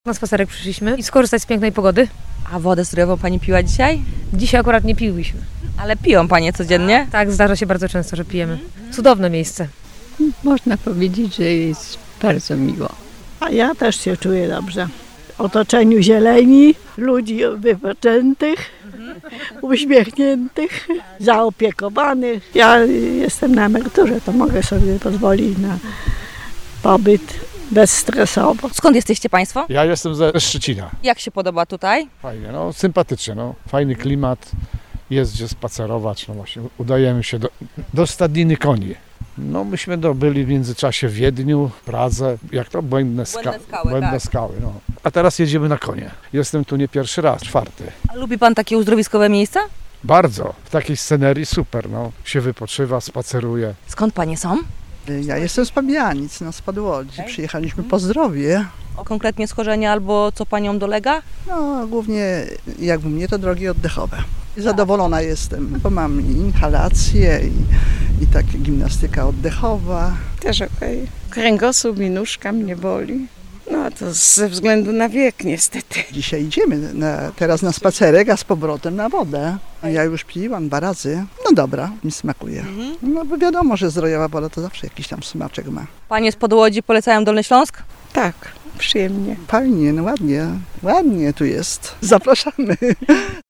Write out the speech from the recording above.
Na spacerek przyszliśmy i skorzystać z pięknej pogody. A wodę zdrową pani piła dzisiaj? Dzisiaj akurat nie piłyśmy. Ale piją panie codziennie? Tak, zdarza się bardzo często, że pijemy. Cudowne miejsce. Można powiedzieć, że jest bardzo miło. A ja też się czuję dobrze. W otoczeniu zieleni, ludzi wypoczętych, uśmiechniętych, zaopiekowanych. Ja jestem na emeryturze, to mogę sobie pozwolić na pobyt bezstresowo. Skąd jesteście państwo? Ja jestem ze Szczecina. Jak się podoba tutaj? Fajnie, no sympatycznie, no. Fajny klimat, jest gdzie spacerować, no właśnie udajemy się do stadniny koni. No myśmy byli w międzyczasie w Wiedniu, Pradze, jak to? Błędne tak. skały, no. A teraz jedziemy na konie. Jestem tu nie pierwszy raz, czwarty. A lubi pan takie uzdrowiskowe miejsca? Bardzo, w takiej scenerii super, no. Się wypoczywa, spaceruje. Skąd panie są? Ja jestem z Pabianic, no z Podłodzi. Przyjechaliśmy po zdrowie. Konkretnie schorzenia albo co panią dolega? No głównie jak u mnie to drogi oddechowe. Zadowolona jestem, bo mam i inhalację i takie gimnastyka oddechowa. Też okej. Kręgosłup i nóżka mnie boli. No a to ze względu na wiek niestety. Dzisiaj idziemy teraz na spacerek, a z powrotem na wodę. Ja już piłam 2 razy. No dobra, mi smakuje. No bo wiadomo, że zdrojowa woda to zawsze jakiś tam smaczek ma. Panie z Podłodzi polecają Dolny Śląsk? Tak, przyjemnie. Fajnie, no ładnie tu jest. Zapraszamy.